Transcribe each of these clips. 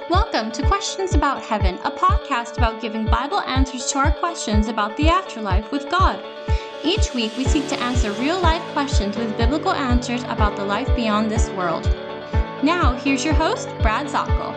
Welcome to Questions About Heaven, a podcast about giving Bible answers to our questions about the afterlife with God. Each week, we seek to answer real-life questions with biblical answers about the life beyond this world. Now, here's your host, Brad Zockel.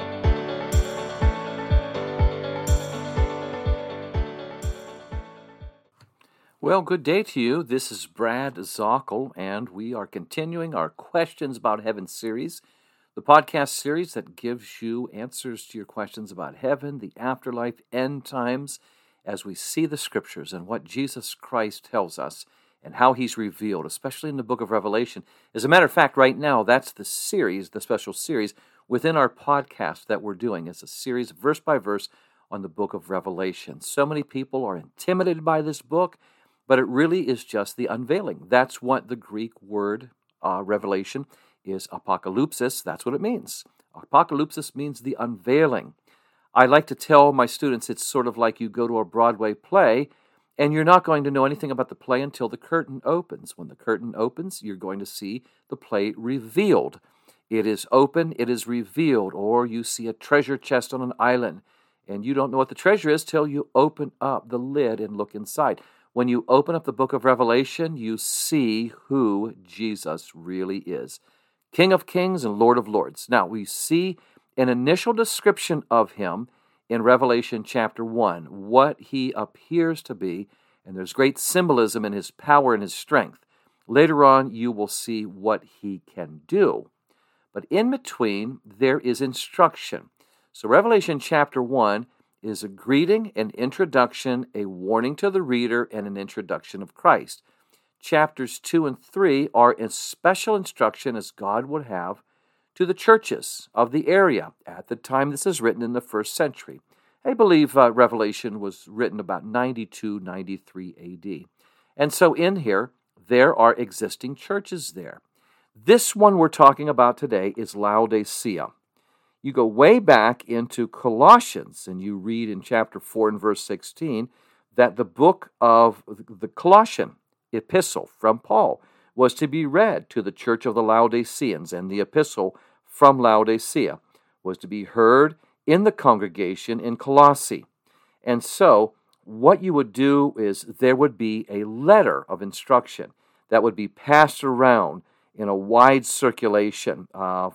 Well, good day to you. This is Brad Zockel, and we are continuing our Questions About Heaven series, the podcast series that gives you answers to your questions about heaven, the afterlife, end times, as we see the Scriptures and what Jesus Christ tells us and how He's revealed, especially in the book of Revelation. As a matter of fact, right now, that's the series, the special series within our podcast that we're doing. It's a series, verse by verse, on the book of Revelation. So many people are intimidated by this book, but it really is just the unveiling. That's what the Greek word revelation is, apocalypsis. That's what it means. Apocalypsis means the unveiling. I like to tell my students it's sort of like you go to a Broadway play, and you're not going to know anything about the play until the curtain opens. When the curtain opens, you're going to see the play revealed. It is open, it is revealed, or you see a treasure chest on an island, and you don't know what the treasure is till you open up the lid and look inside. When you open up the book of Revelation, you see who Jesus really is. King of Kings and Lord of Lords. Now, we see an initial description of Him in Revelation chapter 1, what He appears to be, and there's great symbolism in His power and His strength. Later on, you will see what He can do. But in between, there is instruction. So Revelation chapter 1 is a greeting, an introduction, a warning to the reader, and an introduction of Christ. Chapters 2 and 3 are a special instruction as God would have to the churches of the area at the time this is written in the first century. I believe Revelation was written about 92, 93 AD. And so in here, there are existing churches there. This one we're talking about today is Laodicea. You go way back into Colossians, and you read in chapter 4 and verse 16 that the book of the Colossian epistle from Paul was to be read to the church of the Laodiceans, and the epistle from Laodicea was to be heard in the congregation in Colossae. And so what you would do is there would be a letter of instruction that would be passed around in a wide circulation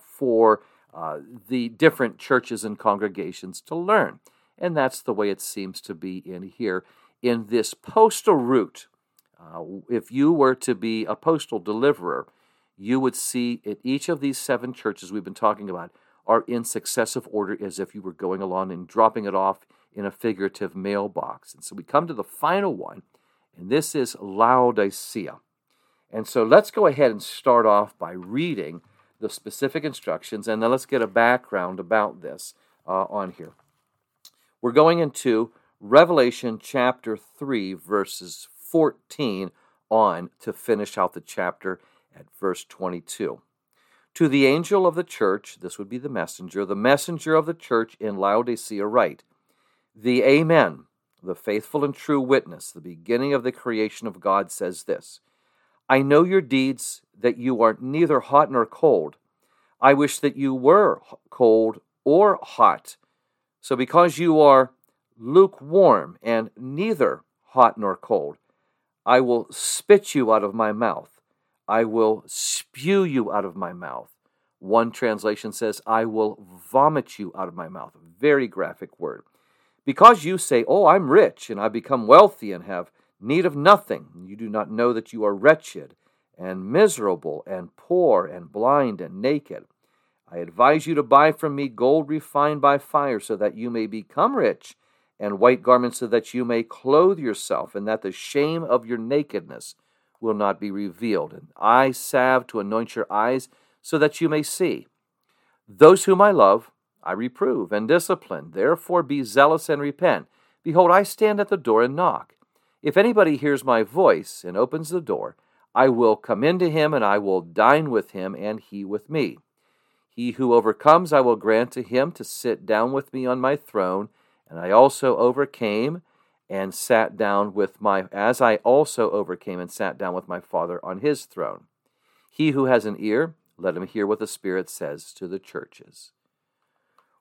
for the different churches and congregations to learn. And that's the way it seems to be in here. In this postal route, if you were to be a postal deliverer, you would see at each of these 7 churches we've been talking about are in successive order as if you were going along and dropping it off in a figurative mailbox. And so we come to the final one, and this is Laodicea. And so let's go ahead and start off by reading the specific instructions, and then let's get a background about this on here. We're going into Revelation chapter 3, verses 14 on to finish out the chapter at verse 22. To the angel of the church, this would be the messenger of the church in Laodicea write, the Amen, the faithful and true witness, the beginning of the creation of God says this, I know your deeds, that you are neither hot nor cold. I wish that you were cold or hot. So because you are lukewarm and neither hot nor cold, I will spit you out of my mouth. I will spew you out of my mouth. One translation says, I will vomit you out of my mouth. A very graphic word. Because you say, oh, I'm rich, and I become wealthy and have need of nothing. You do not know that you are wretched and miserable and poor and blind and naked. I advise you to buy from me gold refined by fire so that you may become rich, and white garments so that you may clothe yourself, and that the shame of your nakedness will not be revealed. And eye salve to anoint your eyes so that you may see. Those whom I love, I reprove and discipline. Therefore be zealous and repent. Behold, I stand at the door and knock. If anybody hears my voice and opens the door, I will come into him, and I will dine with him, and he with me. He who overcomes, I will grant to him to sit down with me on my throne, and I also overcame and sat down with as I also overcame and sat down with my Father on his throne. He who has an ear, let him hear what the Spirit says to the churches.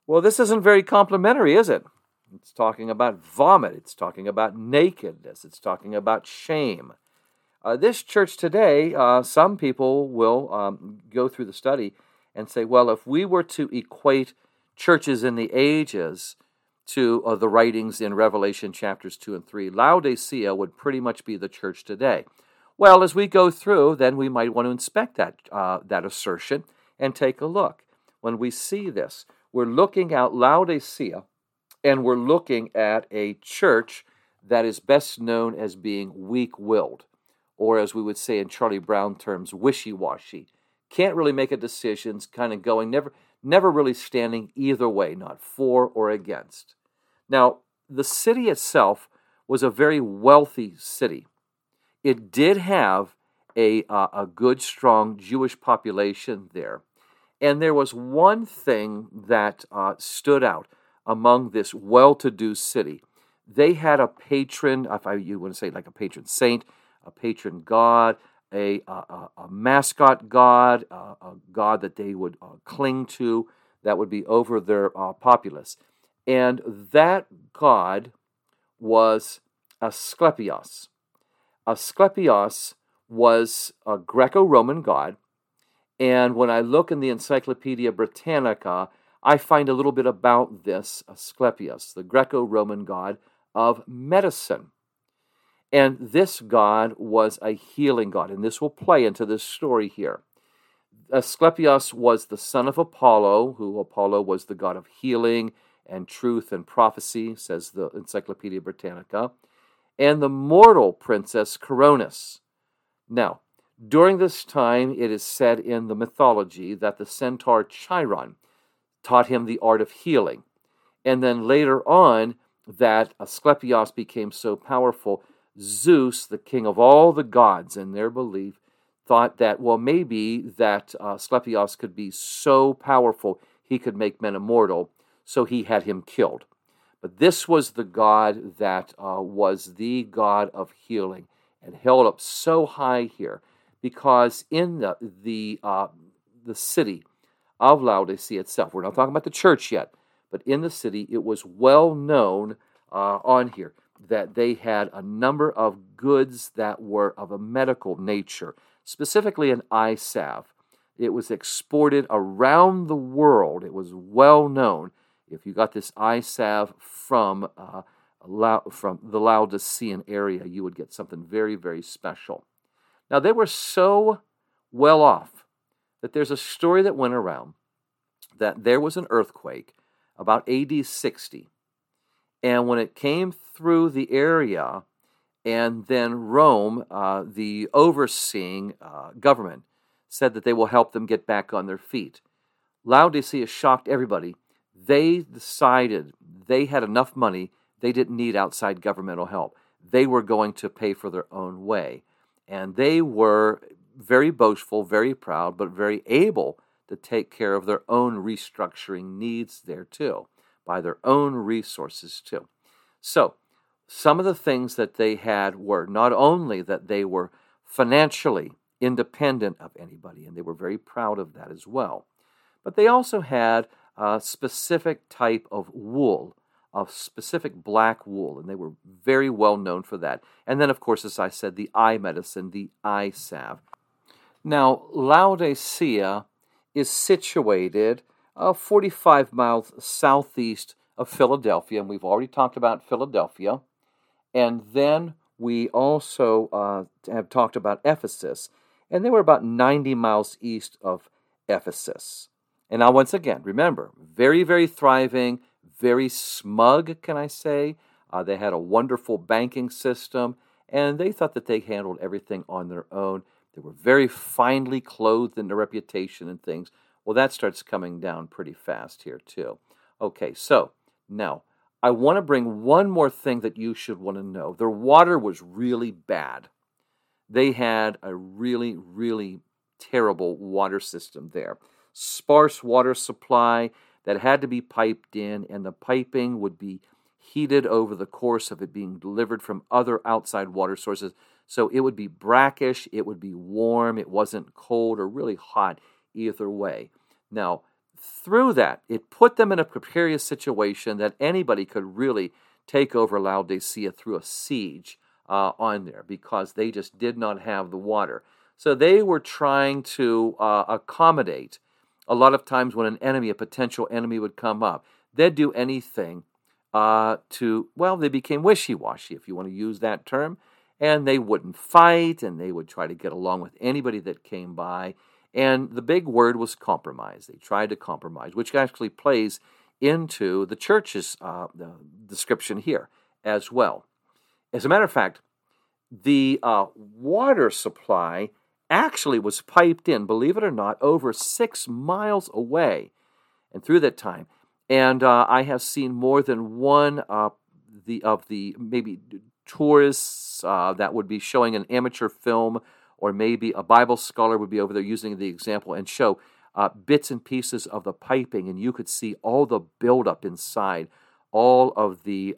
Well, this isn't very complimentary, is it? It's talking about vomit. It's talking about nakedness. It's talking about shame. This church today, some people will go through the study and say, well, if we were to equate churches in the ages to the writings in Revelation chapters 2 and 3, Laodicea would pretty much be the church today. Well, as we go through, then we might want to inspect that assertion and take a look. When we see this, we're looking at Laodicea, and we're looking at a church that is best known as being weak-willed, or as we would say in Charlie Brown terms, wishy-washy. Can't really make a decision, kind of going, never really standing either way, not for or against. Now, the city itself was a very wealthy city. It did have a good, strong Jewish population there. And there was one thing that stood out among this well-to-do city. They had a patron, if you want to say like a patron saint, a patron god, a mascot god, a god that they would cling to, that would be over their populace. And that god was Asclepios. Asclepios was a Greco-Roman god, and when I look in the Encyclopedia Britannica, I find a little bit about this Asclepios, the Greco-Roman god of medicine. And this god was a healing god, and this will play into this story here. Asclepios was the son of Apollo, who Apollo was the god of healing and truth and prophecy, says the Encyclopedia Britannica, and the mortal princess Coronis. Now, during this time, it is said in the mythology that the centaur Chiron taught him the art of healing. And then later on, that Asclepios became so powerful, Zeus, the king of all the gods in their belief, thought that, well, maybe that Asclepios could be so powerful he could make men immortal, so he had him killed. But this was the god that was the god of healing and held up so high here, because in the city of Laodicea itself, we're not talking about the church yet, but in the city, it was well known on here that they had a number of goods that were of a medical nature, specifically an eye salve. It was exported around the world. It was well known. If you got this eye salve from the Laodicean area, you would get something very, very special. Now, they were so well off that there's a story that went around that there was an earthquake about AD 60. And when it came through the area, and then Rome, the overseeing government, said that they will help them get back on their feet. Laodicea shocked everybody. They decided they had enough money, they didn't need outside governmental help. They were going to pay for their own way. And they were very boastful, very proud, but very able to take care of their own restructuring needs there too, by their own resources too. So, some of the things that they had were not only that they were financially independent of anybody, and they were very proud of that as well, but they also had a specific type of wool, a specific black wool, and they were very well known for that. And then, of course, as I said, the eye medicine, the eye salve. Now, Laodicea is situated 45 miles southeast of Philadelphia, and we've already talked about Philadelphia. And then we also have talked about Ephesus, and they were about 90 miles east of Ephesus. And now, once again, remember, very, very thriving, very smug, can I say. They had a wonderful banking system, and they thought that they handled everything on their own. They were very finely clothed in their reputation and things. Well, that starts coming down pretty fast here, too. Okay, so now I want to bring one more thing that you should want to know. Their water was really bad. They had a really, really terrible water system there. Sparse water supply that had to be piped in, and the piping would be heated over the course of it being delivered from other outside water sources. So it would be brackish, it would be warm, it wasn't cold or really hot either way. Now, through that, it put them in a precarious situation that anybody could really take over Laodicea through a siege on there, because they just did not have the water. So they were trying to accommodate. A lot of times when an enemy, a potential enemy, would come up, they'd do anything they became wishy-washy, if you want to use that term, and they wouldn't fight, and they would try to get along with anybody that came by. And the big word was compromise. They tried to compromise, which actually plays into the church's description here as well. As a matter of fact, the water supply actually was piped in, believe it or not, over 6 miles away, and through that time. And I have seen more than one of the maybe tourists that would be showing an amateur film, or maybe a Bible scholar would be over there using the example and show bits and pieces of the piping, and you could see all the buildup inside, all of the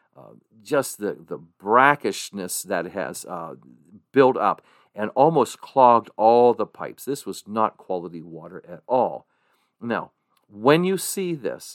just the brackishness that has built up and almost clogged all the pipes. This was not quality water at all. Now, when you see this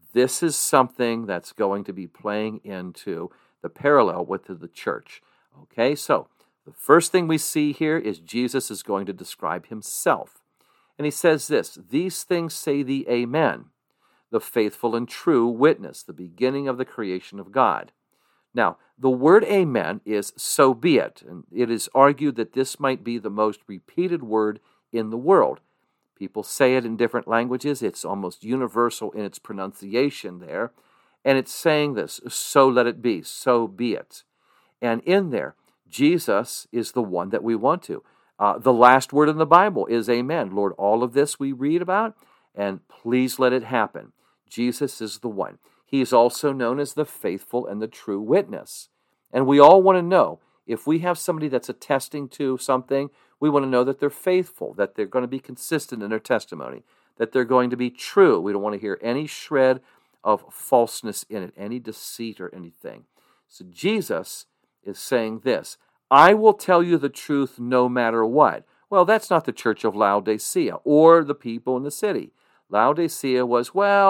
is something that's going to be playing into the parallel with the church. Okay, so the first thing we see here is Jesus is going to describe himself. And he says this, "These things say the Amen, the faithful and true witness, the beginning of the creation of God." Now, the word amen is so be it, and it is argued that this might be the most repeated word in the world. People say it in different languages. It's almost universal in its pronunciation there. And it's saying this, so let it be, so be it. And in there, Jesus is the one that we want to. The last word in the Bible is amen. Lord, all of this we read about, and please let it happen. Jesus is the one. He is also known as the faithful and the true witness. And we all want to know, if we have somebody that's attesting to something, we want to know that they're faithful, that they're going to be consistent in their testimony, that they're going to be true. We don't want to hear any shred of falseness in it, any deceit or anything. So Jesus is saying this, "I will tell you the truth no matter what." Well, that's not the church of Laodicea or the people in the city. Laodicea was,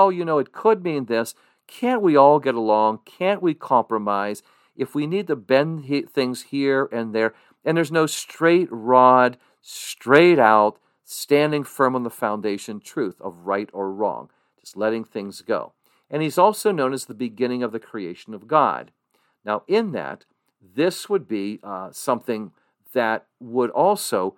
it could mean this. Can't we all get along? Can't we compromise? If we need to bend things here and there, and there's no straight rod, straight out, standing firm on the foundation truth of right or wrong, just letting things go. And he's also known as the beginning of the creation of God. Now, in that, this would be something that would also,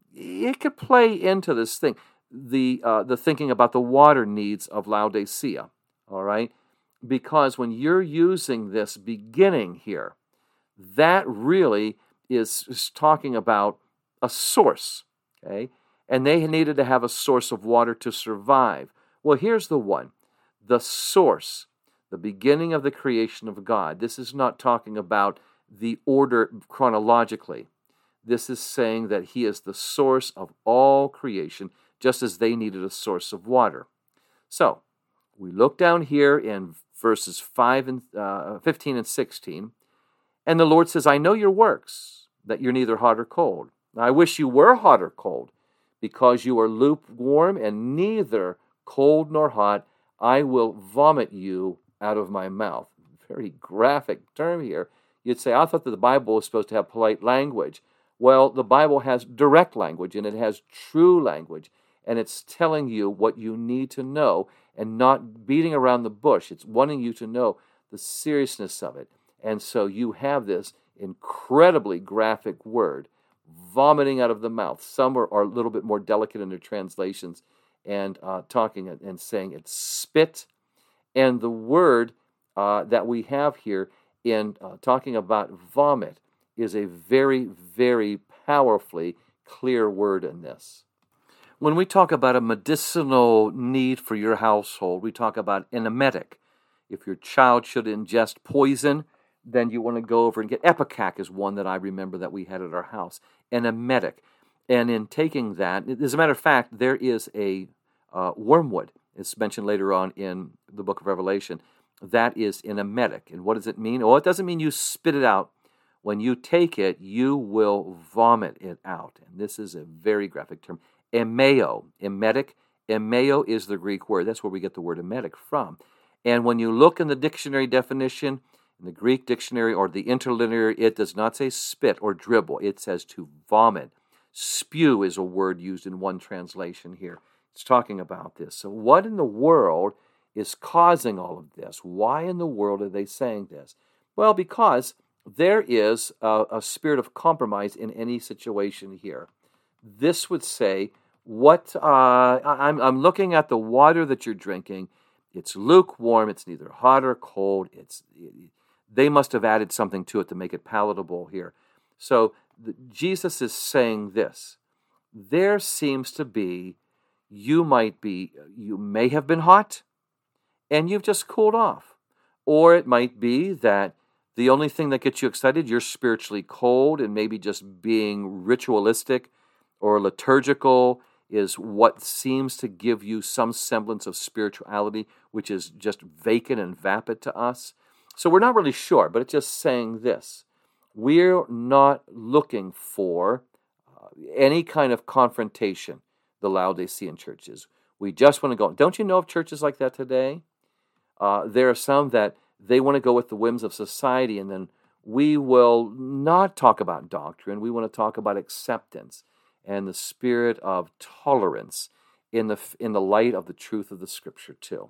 it could play into this thing, the thinking about the water needs of Laodicea, all right? Because when you're using this beginning here, that really is talking about a source, okay? And they needed to have a source of water to survive. Well, here's the one. The source, the beginning of the creation of God. This is not talking about the order chronologically. This is saying that he is the source of all creation, just as they needed a source of water. So, we look down here in verses 15 and 16, and the Lord says, "I know your works, that you're neither hot or cold. I wish you were hot or cold, because you are lukewarm and neither cold nor hot. I will vomit you out of my mouth." Very graphic term here. You'd say, I thought that the Bible was supposed to have polite language. Well, the Bible has direct language, and it has true language, and it's telling you what you need to know and not beating around the bush. It's wanting you to know the seriousness of it. And so you have this incredibly graphic word, vomiting out of the mouth. Some are a little bit more delicate in their translations and talking and saying it's spit. And the word that we have here in talking about vomit is a very, very powerfully clear word in this. When we talk about a medicinal need for your household, we talk about an emetic. If your child should ingest poison, then you want to go over and get Epicac is one that I remember that we had at our house, an emetic. And in taking that, as a matter of fact, there is a wormwood. It's mentioned later on in the book of Revelation. That is an emetic. And what does it mean? Oh, it doesn't mean you spit it out. When you take it, you will vomit it out. And this is a very graphic term. Emeo, emetic, Emeo is the Greek word. That's where we get the word emetic from. And when you look in the dictionary definition, in the Greek dictionary or the interlinear, it does not say spit or dribble. It says to vomit. Spew is a word used in one translation here. It's talking about this. So what in the world is causing all of this? Why in the world are they saying this? Well, because there is a spirit of compromise in any situation here. This would say, I'm looking at the water that you're drinking. It's lukewarm. It's neither hot or cold. They must have added something to it to make it palatable here. So Jesus is saying this. There seems to be, you may have been hot, and you've just cooled off. Or it might be that the only thing that gets you excited, you're spiritually cold, and maybe just being ritualistic or liturgical is what seems to give you some semblance of spirituality, which is just vacant and vapid to us. So we're not really sure, but it's just saying this. We're not looking for any kind of confrontation, the Laodicean churches. We just want to go. Don't you know of churches like that today? There are some that they want to go with the whims of society, and then we will not talk about doctrine. We want to talk about acceptance and the spirit of tolerance in the light of the truth of the Scripture too.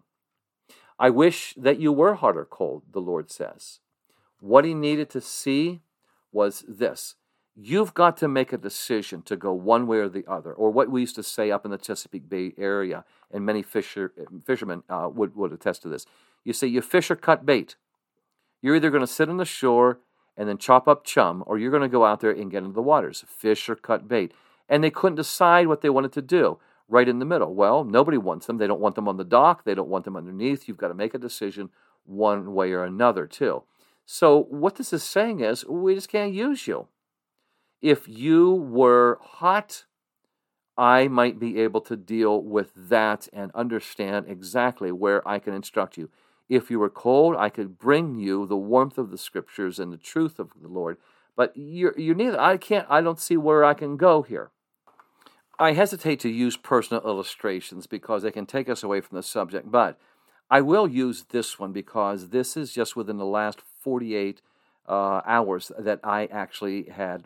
I wish that you were hot or cold, the Lord says. What he needed to see was this. You've got to make a decision to go one way or the other, or what we used to say up in the Chesapeake Bay area, and many fishermen would attest to this. You say you fish or cut bait. You're either going to sit on the shore and then chop up chum, or you're going to go out there and get into the waters, fish or cut bait. And they couldn't decide what they wanted to do right in the middle. Well, nobody wants them. They don't want them on the dock. They don't want them underneath. You've got to make a decision one way or another too. So what this is saying is we just can't use you. If you were hot, I might be able to deal with that and understand exactly where I can instruct you. If you were cold, I could bring you the warmth of the Scriptures and the truth of the Lord. But you're neither. I don't see where I can go here. I hesitate to use personal illustrations because they can take us away from the subject, but I will use this one because this is just within the last 48 hours that I actually have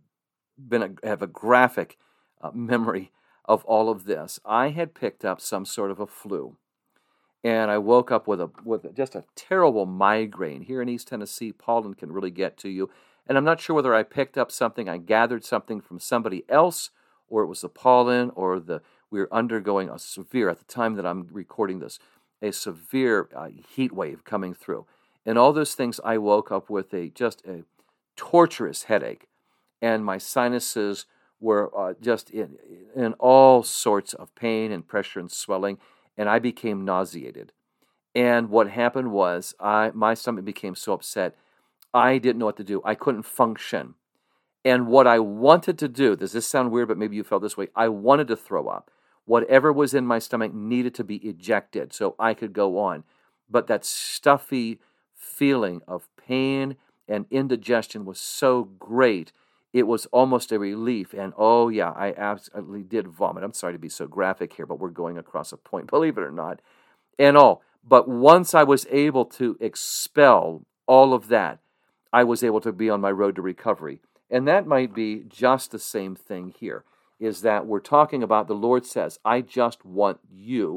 a graphic memory of all of this. I had picked up some sort of a flu, and I woke up with just a terrible migraine. Here in East Tennessee, pollen can really get to you, and I'm not sure whether I picked up something, I gathered something from somebody else, or it was the pollen, or we were undergoing a severe, at the time that I'm recording this, a severe heat wave coming through. And all those things, I woke up with just a torturous headache. And my sinuses were just in all sorts of pain and pressure and swelling, and I became nauseated. And what happened was my stomach became so upset, I didn't know what to do. I couldn't function. And what I wanted to do, does this sound weird, but maybe you felt this way, I wanted to throw up. Whatever was in my stomach needed to be ejected so I could go on. But that stuffy feeling of pain and indigestion was so great, it was almost a relief. And oh yeah, I absolutely did vomit. I'm sorry to be so graphic here, but we're going across a point, believe it or not. But once I was able to expel all of that, I was able to be on my road to recovery. And that might be just the same thing here, is that we're talking about the Lord says, I just want to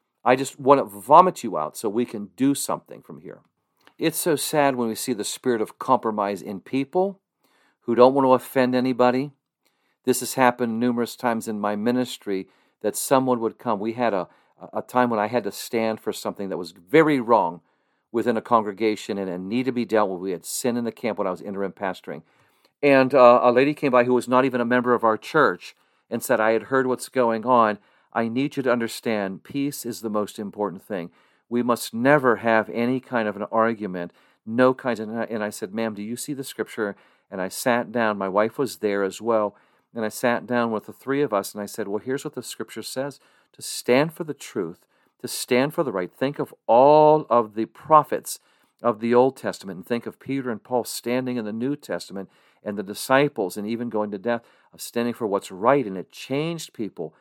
vomit you out so we can do something from here. It's so sad when we see the spirit of compromise in people who don't want to offend anybody. This has happened numerous times in my ministry, that someone would come. We had a time when I had to stand for something that was very wrong within a congregation and needed to be dealt with. We had sin in the camp when I was interim pastoring. And a lady came by who was not even a member of our church and said, I had heard what's going on. I need you to understand, peace is the most important thing. We must never have any kind of an argument, no kinds of... And I said, ma'am, do you see the Scripture? And I sat down. My wife was there as well. And I sat down with the three of us, and I said, well, here's what the Scripture says. To stand for the truth, to stand for the right. Think of all of the prophets of the Old Testament, and think of Peter and Paul standing in the New Testament, and the disciples, and even going to death, of standing for what's right. And it changed people.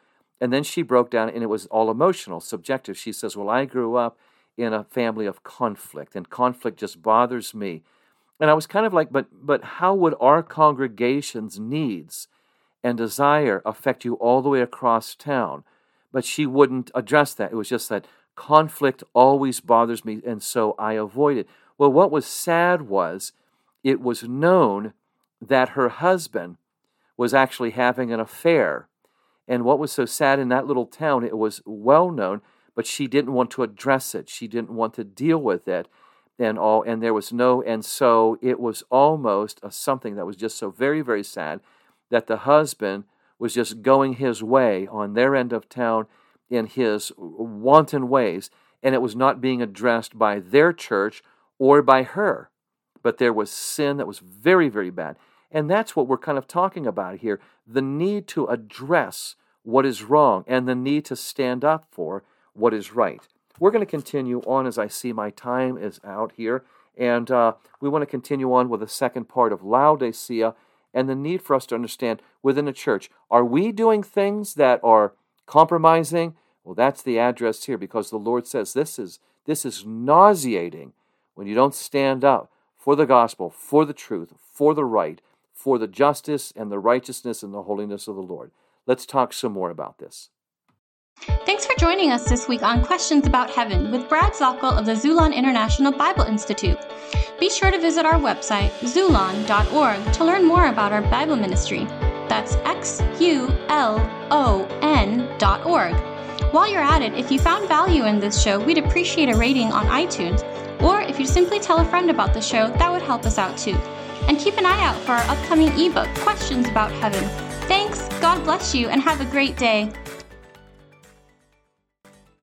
And then she broke down, and it was all emotional, subjective. She says, well, I grew up in a family of conflict, and conflict just bothers me. And I was kind of like, but how would our congregation's needs and desire affect you all the way across town? But she wouldn't address that. It was just that conflict always bothers me, and so I avoid it. Well, what was sad was it was known that her husband was actually having an affair. And what was so sad in that little town, it was well known, but she didn't want to address it. She didn't want to deal with it and there was no, and so it was almost something that was just so very, very sad that the husband was just going his way on their end of town in his wanton ways, and it was not being addressed by their church or by her. But there was sin that was very, very bad. And that's what we're kind of talking about here, the need to address what is wrong and the need to stand up for what is right. We're going to continue on as I see my time is out here, and we want to continue on with the second part of Laodicea and the need for us to understand within the church, are we doing things that are compromising? Well, that's the address here, because the Lord says this is nauseating when you don't stand up for the gospel, for the truth, for the right, for the justice and the righteousness and the holiness of the Lord. Let's talk some more about this. Thanks for joining us this week on Questions About Heaven with Brad Zockel of the Xulon International Bible Institute. Be sure to visit our website, xulon.org, to learn more about our Bible ministry. That's xulon.org. While you're at it, if you found value in this show, we'd appreciate a rating on iTunes. Or if you simply tell a friend about the show, that would help us out too. And keep an eye out for our upcoming ebook, Questions About Heaven. Thanks, God bless you, and have a great day.